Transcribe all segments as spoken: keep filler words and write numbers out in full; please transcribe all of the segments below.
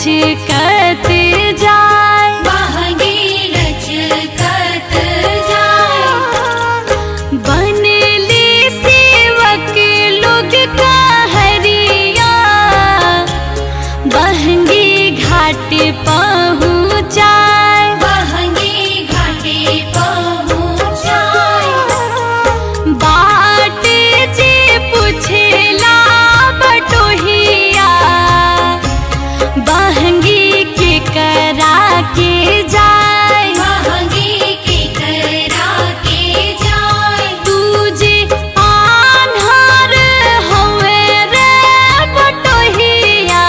लचकत जाए, बहंगी लचकत जाए। बनली सेवक लोग का हरिया, बहंगी घाट पहुँचाए, बहंगी घाटे पहुँचाए। बाट जे पूछेला बटोहिया, बहंगी के करा के जाए, बहंगी के करा के जाए। तुझे आन्हार हवे रे बटोहिया,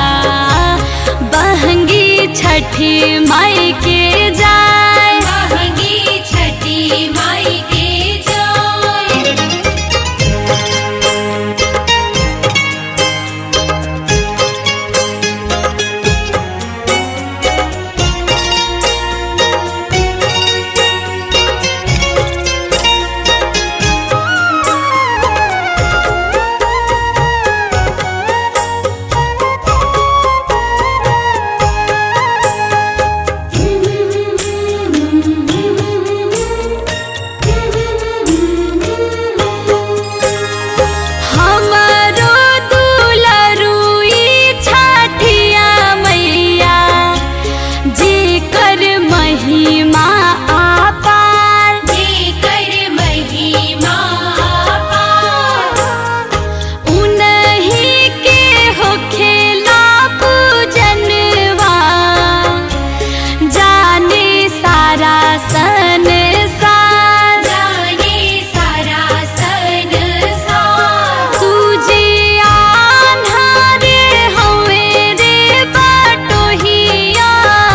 बहंगी छठी माई के जाए, बहंगी छठी माई के जाए। हमरो दुलरुई छठिया मैया, जेकर महिमा अपार, जेकर महिमा अपार। उन्हीं के होखेला पूजनवा, जाने सारा संसार, जाने सारा संसार। तुझे आन्हार हवे रे बटोहिया,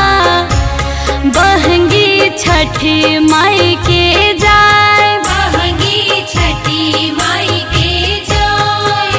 बहंगी छठी माई के जाए, बहंगी छठी माई के जाए।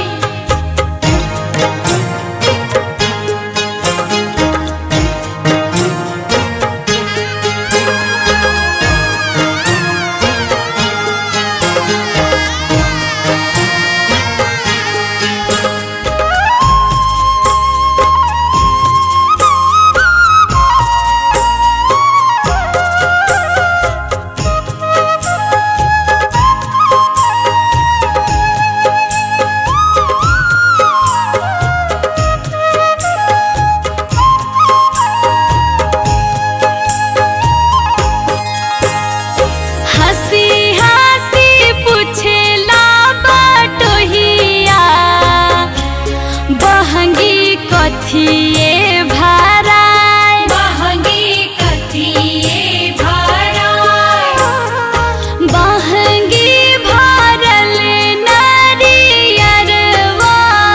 हंसी हंसी पूछेला बटोहिया, बहंगी कथिए भराए, बहंगी कथिए भराए। बहंगी भरल नरियरवा,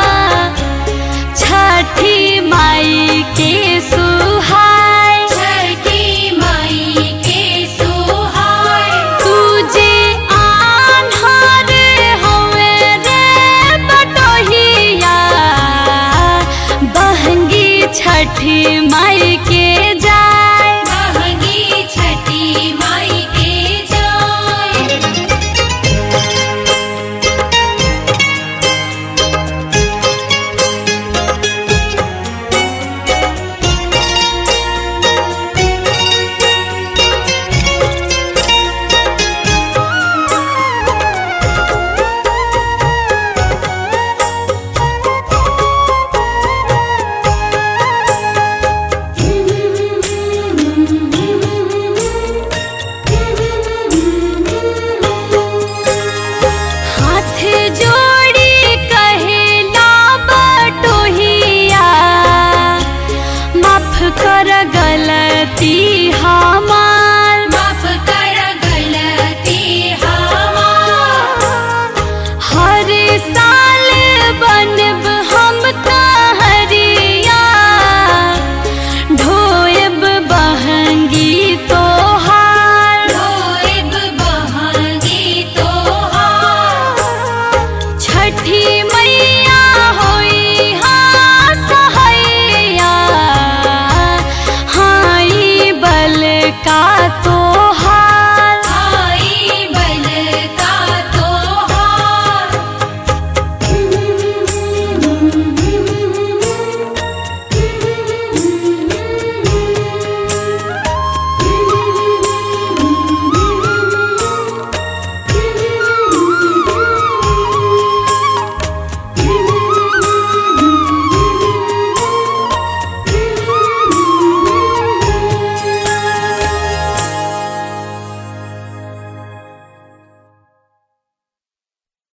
छठी माई के सुहाए, छठी माई के सुहाए। तुझे आन्हार हवे रे बटोहिया, बहंगी छठी माई के